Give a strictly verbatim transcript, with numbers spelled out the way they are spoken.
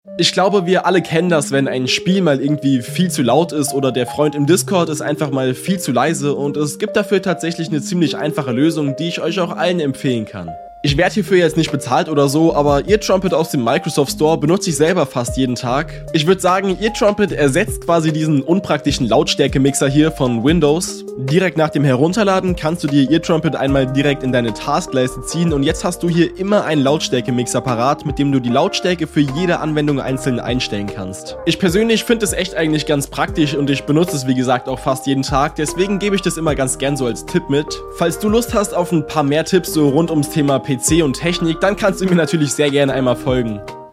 Ich glaube, wir alle kennen das, wenn ein Spiel mal irgendwie viel zu laut ist oder der Freund im Discord ist einfach mal viel zu leise, und es gibt dafür tatsächlich eine ziemlich einfache Lösung, die ich euch auch allen empfehlen kann. Ich werde hierfür jetzt nicht bezahlt oder so, aber EarTrumpet aus dem Microsoft Store benutze ich selber fast jeden Tag. Ich würde sagen, EarTrumpet ersetzt quasi diesen unpraktischen Lautstärke-Mixer hier von Windows. Direkt nach dem Herunterladen kannst du dir EarTrumpet einmal direkt in deine Taskleiste ziehen, und jetzt hast du hier immer einen Lautstärke-Mixer parat, mit dem du die Lautstärke für jede Anwendung einzeln einstellen kannst. Ich persönlich finde es echt eigentlich ganz praktisch, und ich benutze es wie gesagt auch fast jeden Tag, deswegen gebe ich das immer ganz gern so als Tipp mit. Falls du Lust hast auf ein paar mehr Tipps so rund ums Thema P C und Technik, dann kannst du mir natürlich sehr gerne einmal folgen.